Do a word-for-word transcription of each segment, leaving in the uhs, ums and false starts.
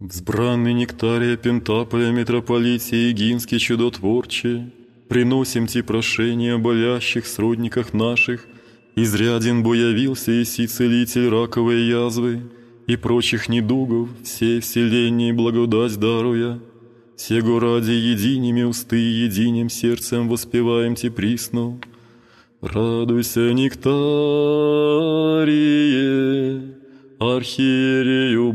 Взбранный нектария Пентаполя митрополития Егинский чудотворче, приносим Ти прошения о болящих сродниках наших, изряден бо явился еси целитель раковой язвы и прочих недугов, всей вселенной благодать даруя. Сего ради единими усты и единим сердцем воспеваем Ти присно. Радуйся, нектарие, архиерею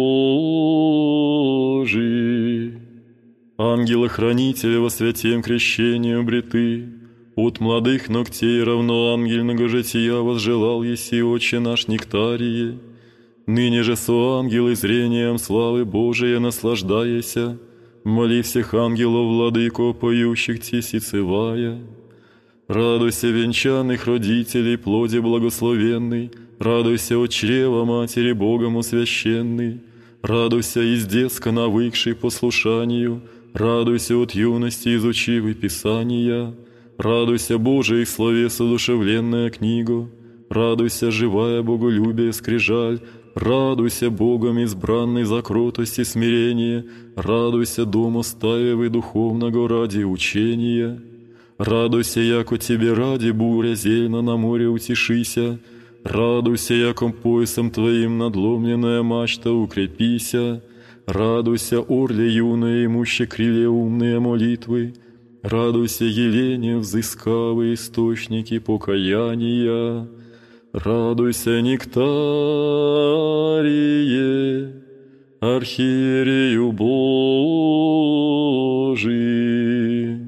Божий, ангела-хранителя во святем крещении обреты, от младых ногтей равно ангельного жития возжелал еси, Отче наш нектарие, ныне же со ангелы зрением славы Божия наслаждаяся, моли всех ангелов, владыко, поющих Ти сицевая. Радуйся, венчанных родителей, плоди благословенный, радуйся от чрева Матери Богом священный, радуйся из детска навыкший послушанию, радуйся от юности изучивый Писания, радуйся, Божий словес одушевленная книга, радуйся, живая боголюбие скрижаль, радуйся, Богом избранный за кротость и смирение, радуйся, дом оставивый духовного ради учения. Радуйся, яко Тебе ради буря зельна на море утешися, радуйся, яком поясом Твоим надломленная мачта укрепися, радуйся, орле юное, имуще крылья умные молитвы, радуйся, Елене, взыскавые источники покаяния, радуйся, нектарие, архиерею Божий.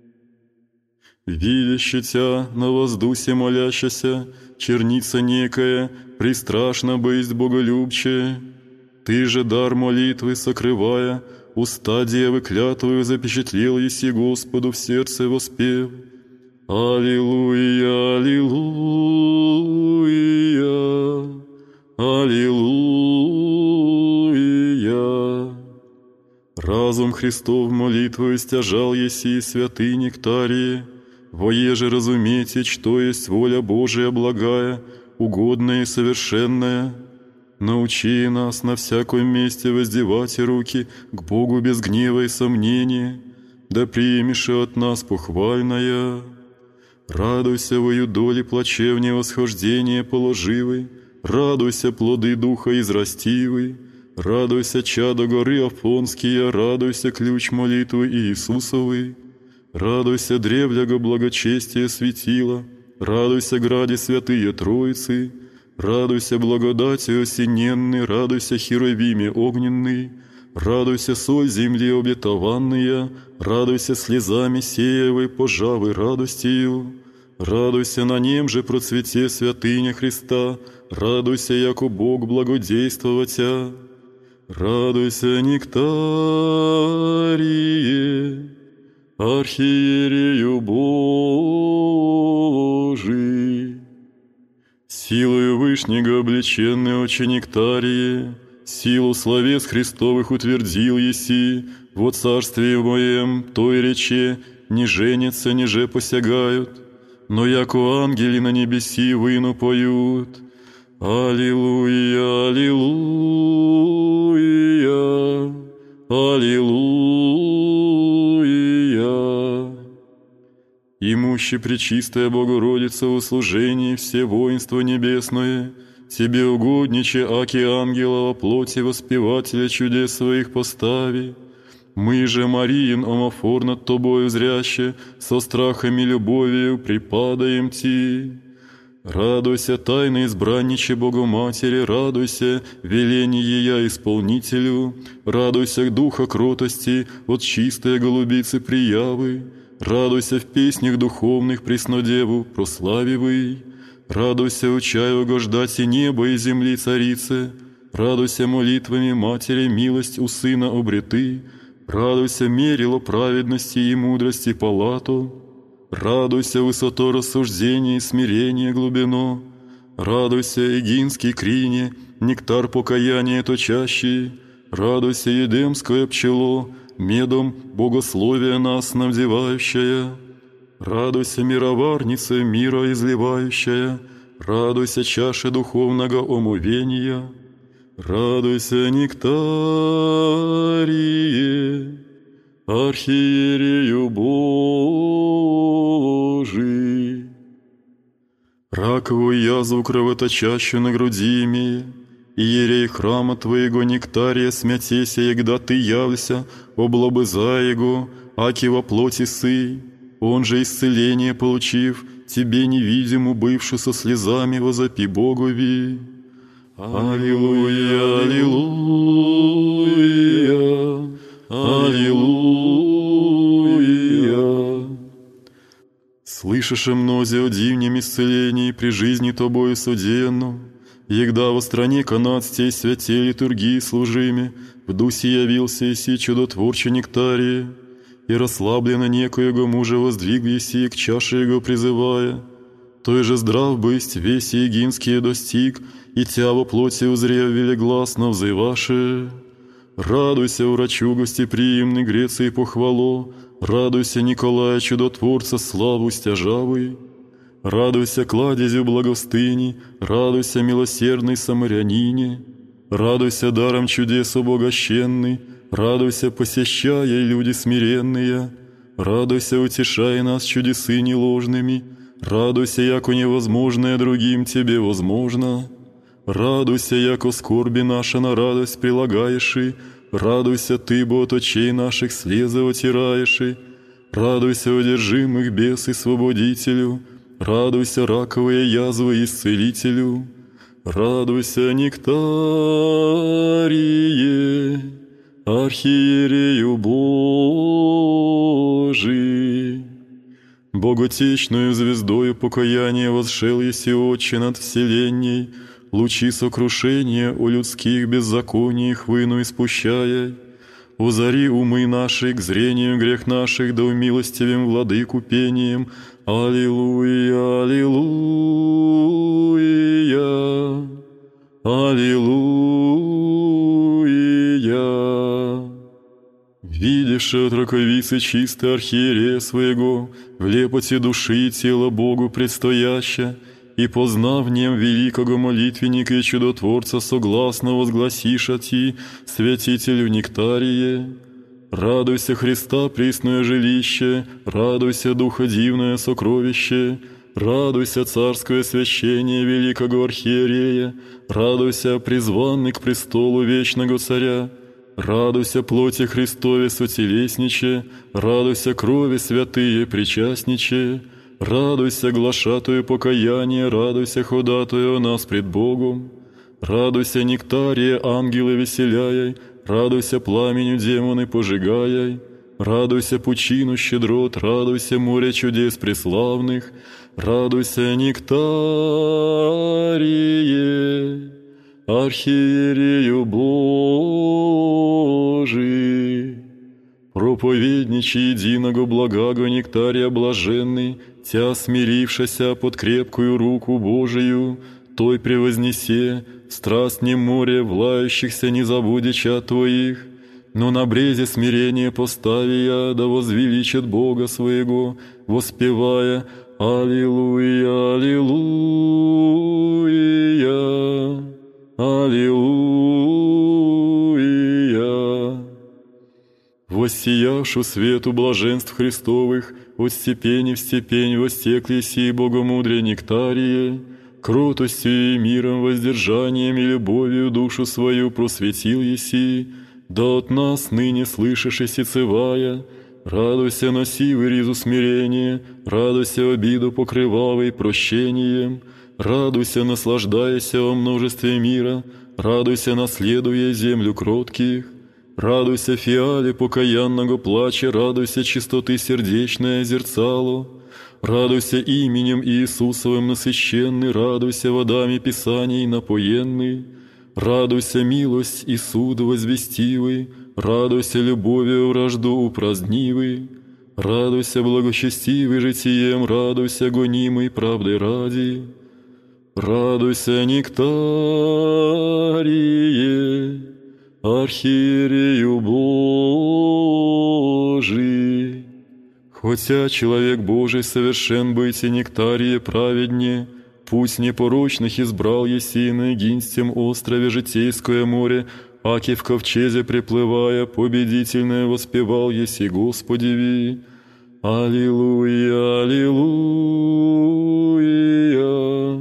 Видяще Тя на воздусе молящася, черница некая, пристрашно бысть боголюбче. Ты же дар молитвы сокрывая, уста девы клятвою запечатлел еси Господу в сердце воспев. Аллилуйя, аллилуйя, аллилуйя. Разум Христов молитвою стяжал еси, святый нектарие, воеже разумейте, что есть воля Божия благая, угодная и совершенная. Научи нас на всяком месте воздевать руки к Богу без гнева и сомнения, да примешь от нас похвальная. Радуйся, вою доли плачевне восхождения положивой, радуйся, плоды духа израстивой, радуйся, чадо горы Афонские, радуйся, ключ молитвы Иисусовой. Радуйся, древляго благочестие светила, радуйся, граде святые Троицы, радуйся, благодатью осененный, радуйся, херувиме огненный, радуйся, соль земли обетованная, радуйся, слезами сеевой пожавы радостью, радуйся, на нем же процвете святыня Христа, радуйся, яко Бог благодействоватя, радуйся, нектарие, архиерею Божий. Силою Вышнего облеченный, Отче нектарие, силу словес Христовых утвердил еси, во царстве моем той рече не женятся, ниже посягают, но яко ангели на небеси выну поют. Аллилуйя, аллилуйя, аллилуйя. Имуще пречистая Богородица в услужении все воинство небесное, Тебе угодниче, аки ангелова плоти воспевателя чудес своих постави. Мы же, Мариин омофор над Тобою зряще, со страхом и любовью припадаем Ти. Радуйся, тайно избранниче Богоматери, радуйся, веление я исполнителю, радуйся духа кротости от чистой голубицы приявы, радуйся в песнях духовных Преснодеву прославивый, радуйся, учай угождать и неба, и земли царице, радуйся молитвами Матери милость у Сына обреты, радуйся мерило праведности и мудрости палату, радуйся высоту рассуждения и смирения глубино, радуйся эгинский крине, нектар покаяния точащий, радуйся едемское пчело, медом богословия нас навдевающая, радуйся мироварница мира изливающая, радуйся чаше духовного омовения, Радуйся, Нектарие, архиерею Божий. Раковую язву кровоточащую на груди имея, иерей храма Твоего Нектария смятеся, егда Ты явлься, облобыза Его, аки во плоти сый, он же исцеление получив, Тебе невидиму бывшу со слезами возопи Богови. Аллилуйя, аллилуйя, аллилуйя. Слышаше мнозе о дивнем исцелении при жизни Тобою суденну, егда во стране канадстей святе литургии служиме, в дусе явился еси чудотворче Нектарие, и расслабленно некоего мужа воздвиг еси к чаше его призывая. Той же здрав бысть весь егинский достиг, и тя во плоти узрев велегласно взываше. Радуйся, врачу гостеприимный Греции похвало, радуйся, Николая чудотворца славу стяжавый. Радуйся, кладезю благостыни, радуйся, милосердный самарянине. Радуйся, даром чудес обогащенный, радуйся, посещая люди смиренные. Радуйся, утешай нас чудесы неложными, радуйся, яко невозможное другим Тебе возможно. Радуйся, яко скорби наша на радость прилагаеши, радуйся Ты, бо от очей наших слезы отираеши. Радуйся, одержимых бес и свободителю, радуйся, раковые язвы исцелителю. Радуйся, Нектарие, архиерею Божий. Боготечную звездою покаяния восшел еси Отче над вселенней, лучи сокрушения о людских беззакониях выну испущая. Озари умы наши к зрению грех наших, да умилостивим владыку пением. Аллилуйя, аллилуйя, аллилуйя. Видишь от раковицы чистой архиерея своего, в лепоте души и тела Богу предстояща, и познав в нем великого молитвенника и чудотворца согласно возгласиша ти, святителю Нектарие. Радуйся, Христа пресное жилище, радуйся, Духа дивное сокровище, радуйся, царское священие великого архиерея, радуйся, призванный к престолу вечного царя. Радуйся, плоти Христове сотелесниче, радуйся, крови святые причастниче, радуйся, глашатую покаяние, радуйся, ходатую о нас пред Богом. Радуйся, Нектарие, ангелы веселяй, радуйся, пламенью демоны пожигай. Радуйся, пучину щедрот, радуйся, море чудес преславных, радуйся, Нектарие, архиерею Божий. Проповедничи единого благаго Нектария блаженный, тя смирившася под крепкую руку Божию, той превознесе, в страстнем море влающихся не забудеча Твоих, но на брезе смирения постави я, да возвеличит Бога своего, воспевая «Аллилуйя, аллилуйя, аллилуйя». Воссияшу свету блаженств Христовых, от степени в степень востекли сии богомудрие Нектарие, кротостью и миром, воздержанием и любовью душу свою просветил еси, да от нас ныне слышишь и сецевая. Радуйся, носивый ризу смирения, радуйся, обиду покрывавой прощением, радуйся, наслаждайся о множестве мира, радуйся, наследуя землю кротких. Радуйся, фиале покаянного плача, радуйся, чистоты сердечное зерцало. Радуйся именем Иисусовым насыщенный, радуйся водами Писаний напоенный. Радуйся, милость и суд возвестивый, радуйся, любовью вражду упразднивый. Радуйся, благочестивый житием, радуйся, гонимый правдой ради. Радуйся, Нектарие, архиерею Божий. Хотя человек Божий совершен быть и Нектарие праведнее, путь непорочных избрал еси на Эгинстем острове Житейское море, аки в ковчезе приплывая, победительное воспевал еси Господеви. Аллилуйя, аллилуйя,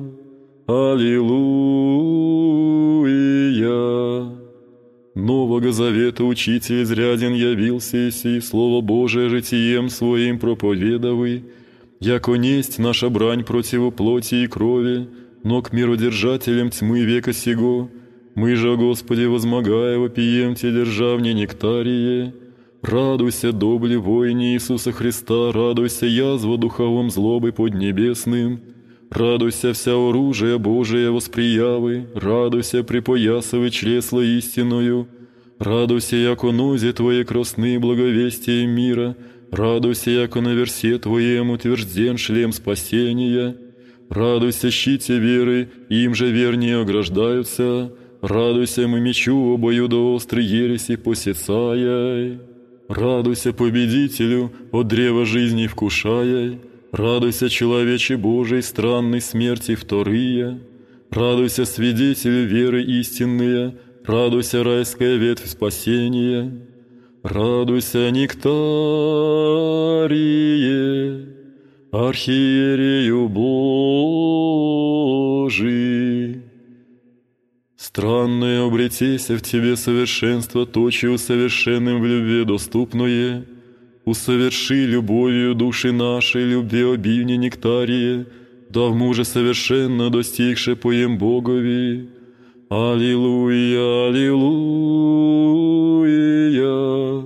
аллилуйя. Нового завета учитель изряден явился еси, Слово Божие житием своим проповедовый, яко несть наша брань противу плоти и крови, но к миродержателям тьмы века сего. Мы же, о Господе, возмогая, вопием те державне нектарие. Радуйся, добли воине Иисуса Христа, радуйся, язва духовом злобы поднебесным. Радуйся, вся оружие Божие восприявы, радуйся, припоясывай чресло истинную. Радуйся, яко нозе Твои красны благовестие мира, радуйся, яко на версе Твоем утвержден шлем спасения. Радуйся, щите веры, им же вернее ограждаются. Радуйся, мы мечу обоюдоострый ереси посецаяй. Радуйся, победителю, от древа жизни вкушаяй. Радуйся, человече Божий, странной смерти вторые. Радуйся, свидетелю веры истинные. Радуйся, райская ветвь спасения. Радуйся, нектарие, архиерею Божий. Странное обретеся в тебе совершенство, точи усовершенным в любви доступное. Усоверши любовью души нашей, любви обильне нектарие, да в муже совершенно достигше поем Богови. Аллилуйя, аллилуйя,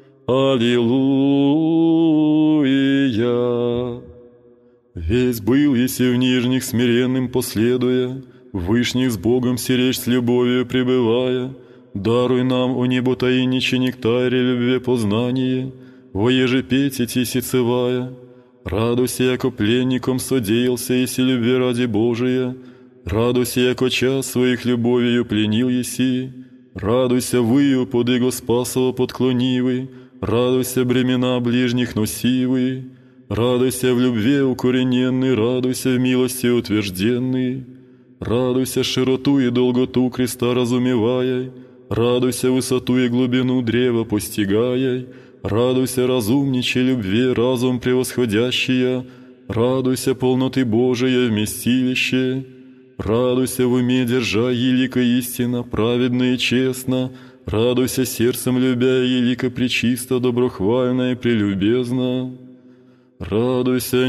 аллилуйя. Весь был, еси в нижних смиренным последуя, в вышних с Богом сиречь с любовью пребывая. Даруй нам, о небо таинниче нектаре любви познание, воеже петь и тисицевая. Радуйся, яко пленником содеялся, еси любви ради Божия. Радуйся, яко час своих любовью пленил еси. Радуйся, выю под Его Спасово подклонивый. Радуйся, бремена ближних носивый. Радуйся в любви укорененный, радуйся в милости утвержденный. Радуйся широту и долготу креста разумевая. Радуйся высоту и глубину древа постигая. Радуйся, разумниче любви, разум превосходящая. Радуйся, полноты Божия вместилище. Радуйся в уме, держа елико истина, праведно и честно. Радуйся, сердцем любя, елико пречисто, доброхвально и прелюбезно. Радуйся,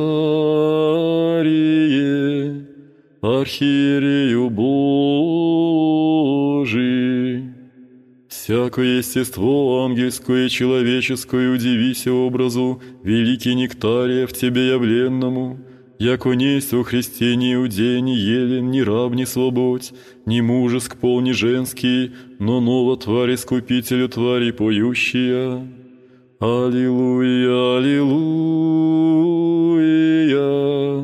нектарие, архиерею Божий. Всякое естество ангельское и человеческое удивися образу великий нектария в тебе явленному, яко несть во Христе ни иудей, ни елен, ни раб, ни свободь, ни мужеск пол, ни женский, но ново тварь искупителю твари поющая. Аллилуйя, аллилуйя,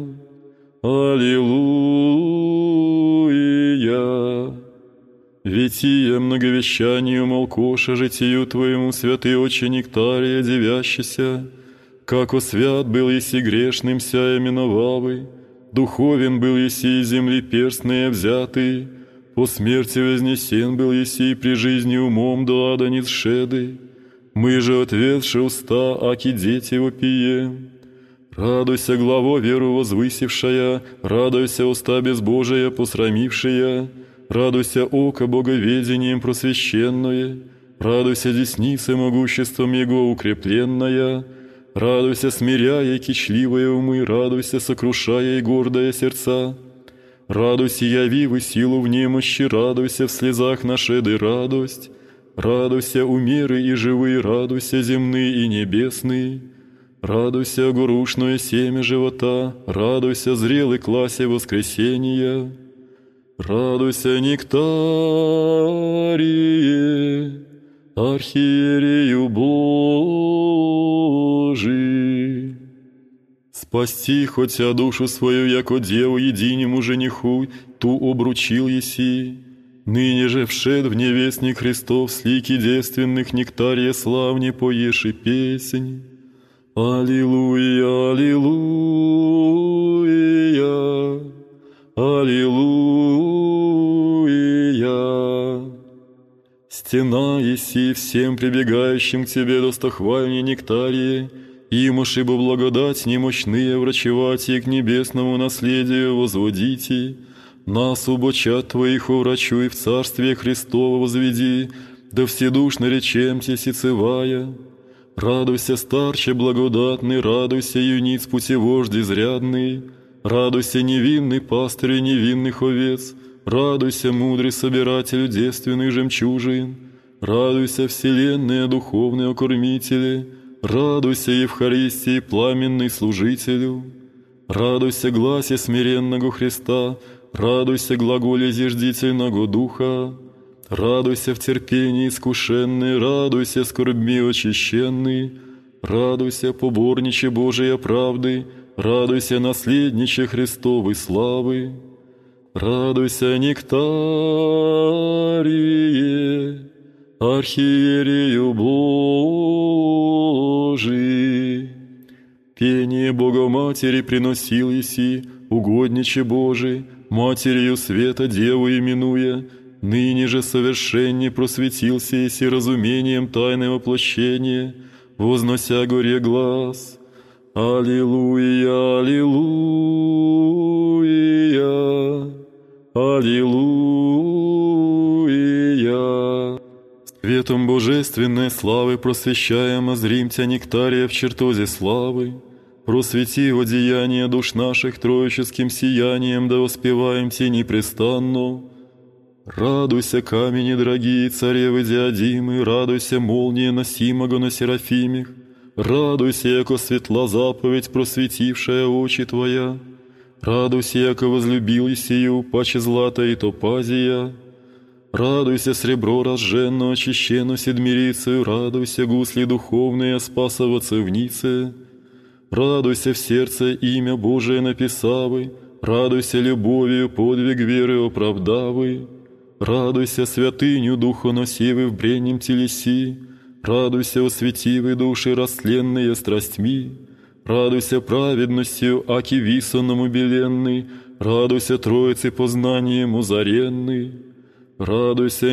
аллилуйя. Ветия многовещанию молкоша житию Твоему, святый отче нектария девящийся, како свят был еси грешным ся именовавый, духовен был еси из земли перстные взятый, по смерти вознесен был еси при жизни умом до ада не сшеды. Мы же, ответши уста, аки дети вопием. Радуйся, главо веру возвысившая, радуйся, уста безбожия посрамившая, радуйся, око боговедением просвященное, радуйся, десницы могуществом Его укрепленная, радуйся, смиряя кичливые умы, радуйся, сокрушая и гордые сердца. Радуйся, явивы силу в немощи, радуйся, в слезах нашеды радость. Радуйся, умеры и живые, радуйся, земные и небесные. Радуйся, горушное семя живота, радуйся, зрелый классе воскресения. Радуйся, нектарие, архиерею Божий. Спасти, хотя душу свою, яко деву единему жениху, ту обручил еси. Ныне же вшед в невестник Христов, с лики девственных нектария славне поеши песнь. Аллилуйя, аллилуйя, Аллилуйя. Стена еси всем прибегающим к тебе достохвальни нектарии, имуши бы благодать немощные врачевать и к небесному наследию возводите, нас убочат твоих уврачуй в Царствие Христово возведи, да вседушно речемте сицевая. Радуйся, старче благодатный, радуйся, юниц путевождь изрядный, радуйся, невинный пастырь невинных овец, радуйся, мудрый собиратель девственных жемчужин, радуйся, вселенные духовные окормители, радуйся, Евхаристии пламенный служителю, радуйся, гласе смиренного Христа, радуйся, глаголе зиждительного Духа, радуйся в терпении искушенный, радуйся, скорбми очищенный, радуйся, поборниче Божия правды, радуйся, наследниче Христовой славы, радуйся, нектарие, архиерею Божий. Пение Богоматери приносил еси, угодниче Божий, Матерью света Деву именуя, ныне же совершенней просветился еси разумением тайны воплощения, вознося горе глаз. Аллилуйя, аллилуйя, аллилуйя. Светом божественной славы просвещаем, озрим тя нектария в чертозе славы. Просвети одеяния душ наших троическим сиянием, да воспеваем те непрестанно. Радуйся, камени дорогие, царевы диадимы, радуйся, молния носимого на серафимих, радуйся, яко светла заповедь, просветившая очи твоя, радуйся, яко возлюбил сию, паче злата и топазия, радуйся, сребро разженно, очищено седмирицею, радуйся, гусли духовные, спасово цевнице, радуйся в сердце имя Божие написавы, радуйся любовью подвиг веры оправдавы, радуйся святыню Духа носивы в бреннем телеси, радуйся осветивы души растленные страстьми, радуйся праведностью аки висанному беленный, радуйся Троице познанием узаренный, радуйся,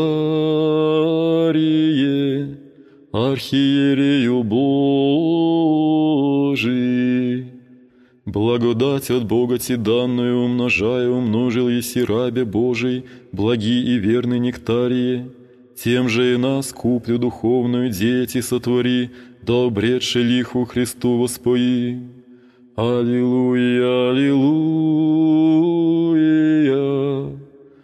нектарие, архиерею Божий. Благодать от Бога ти данную умножая, умножил еси рабе Божий, благи и верный нектарие. Тем же и нас куплю духовную дети сотвори, да обретши лиху Христу воспои. Аллилуйя, аллилуйя,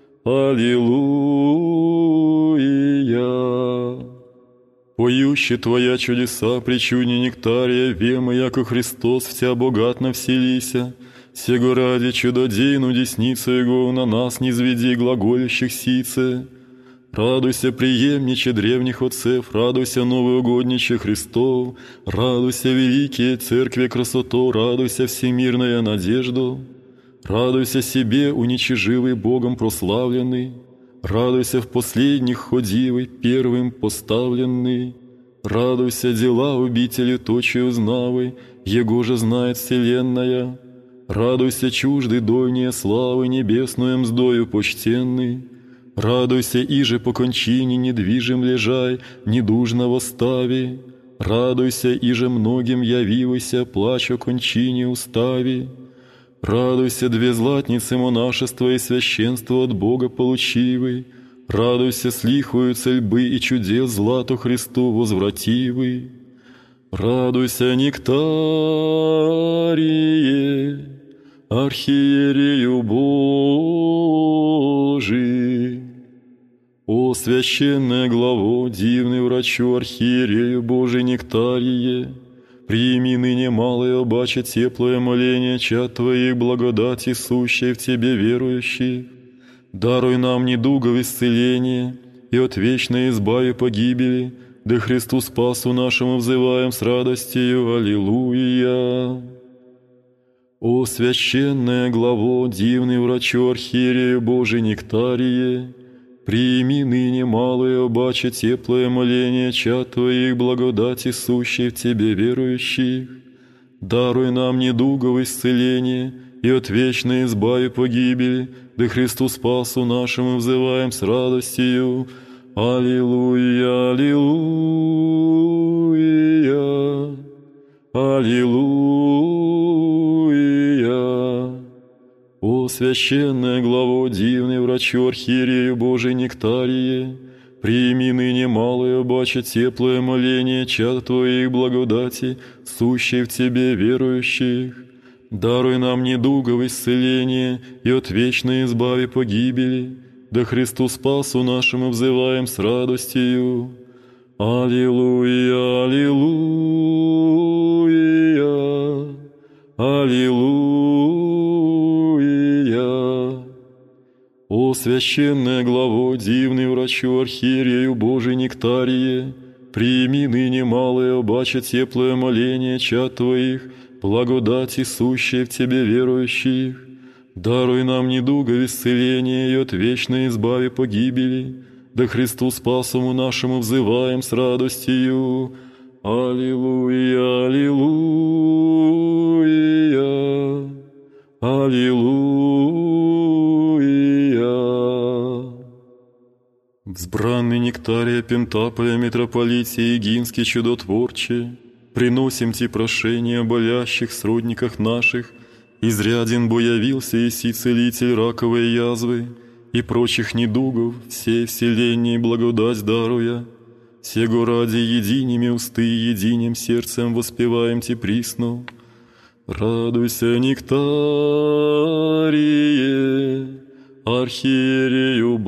аллилуйя. Поющи Твоя чудеса, причуни нектария, вема, яко Христос в Тя богатно вселися, сего ради чудодейну десницу Его на нас не зведи глаголящих сице. Радуйся, преемниче древних отцев, радуйся, новоугодниче Христов, радуйся, великие церкви красоту, радуйся, всемирная надежду, радуйся себе, уничиживый Богом прославленный, радуйся в последних ходивый, первым поставленный, радуйся, дела обители точи узнавы, Его же знает вселенная, радуйся, чужды дольние славы, небесную мздою почтенный, радуйся, иже по кончине недвижим лежай, недужно восстави, радуйся, иже многим явивайся, плач о кончине устави, радуйся, две златницы монашества и священства от Бога получивы, радуйся, с лихою цельбы и чудес злату Христу возвративы, радуйся, нектарие, архиерею Божий. О, священная главо, дивный врачу, архиерею Божий нектарие, прими ныне малое обаче теплое моление чад Твоих благодати, сущей в Тебе верующих. Даруй нам недугов исцеления и от вечной избави погибели, да Христу Спасу нашему взываем с радостью. Аллилуйя. О, священная главо, дивный врачу, архиерею Божий нектарие, прими ныне малое обаче теплое моление чад Твоих благодати, сущей в Тебе верующих. Даруй нам недугов исцеления и и от вечной избави погибели, да Христу Спасу нашему взываем с радостью. Аллилуйя, аллилуйя, аллилуйя. О священное главо, дивный врачу архиерею Божий Нектарие, прими ныне малое бача теплое моление чад Твоих благодати, сущей в Тебе верующих. Даруй нам недугов исцеление и от вечной избави погибели, да Христу Спасу нашему взываем с радостью. Аллилуйя, аллилуйя, аллилуйя. О священное главо, дивный врачу архиерею Божий Нектарие, прими ныне малое бача теплое моление чад Твоих, благодати сущей в Тебе верующих. Даруй нам недугов исцеление и от вечной избави погибели, да Христу Спасому нашему взываем с радостью. Аллилуйя, аллилуйя, аллилуйя. Взбранный Нектария Пентаполя митрополития Егинский чудотворче, приносим Ти прошения о болящих сродниках наших, изряден бо явился еси целитель раковой язвы и прочих недугов, всей вселенной благодать даруя. Сего ради единими усты и единим сердцем воспеваем Ти присно. Радуйся, Нектарие, архиерею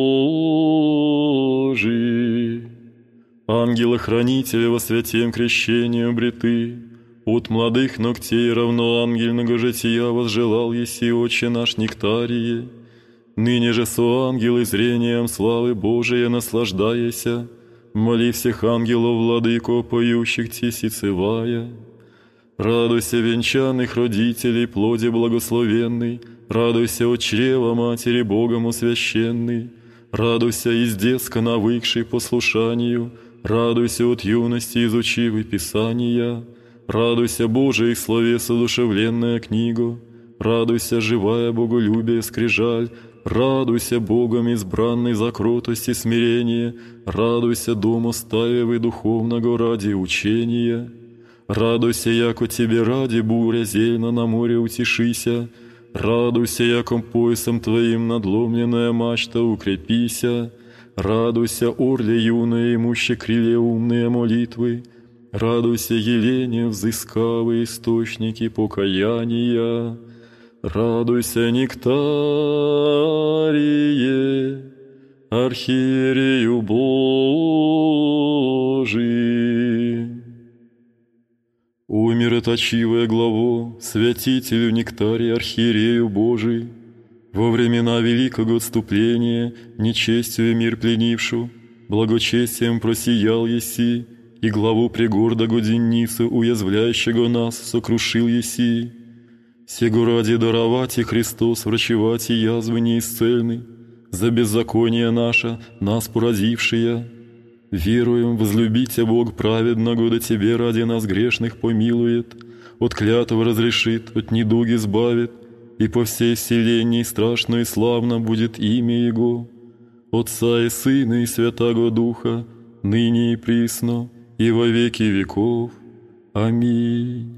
Божий, ангела-хранителя во святем крещении обреты, от младых ногтей равно ангельного жития возжелал еси, Отче наш Нектарие. Ныне же со ангелы зрением славы Божия наслаждаяся, моли всех ангелов, владыко, поющих Ти сицевая. Радуйся, венчанных родителей, плоди благословенный, радуйся от чрева Матери Богом священный, радуйся из детска навыкший послушанию, радуйся от юности изучивый Писания, радуйся, Божий словес одушевленная книга, радуйся, живая боголюбие скрижаль, радуйся, Богом избранный за кротость и смирение, радуйся, дом оставивый духовного ради учения. Радуйся, яко Тебе ради буря зельна на море утешися, радуйся, яком поясом Твоим надломленная мачта укрепися, радуйся, орле юное, имуще крылья умные молитвы, радуйся, Елене, взыскавые источники покаяния, радуйся, Нектарие, архиерею Божий. О мироточивое главо, святителю Нектария архиерею Божий, во времена великого отступления, нечестию мир пленившу, благочестием просиял еси, и главу пригордого Деницу, уязвляющего нас, сокрушил еси. Сего ради даровать и Христос врачевать и язвы неисцельны, за беззаконие наше, нас поразившие. Веруем, возлюбите Бог праведного, да Тебе ради нас грешных помилует, от клятвы разрешит, от недуги избавит, и по всей вселенной страшно и славно будет имя Его, Отца и Сына и Святаго Духа, ныне и присно, и во веки веков. Аминь.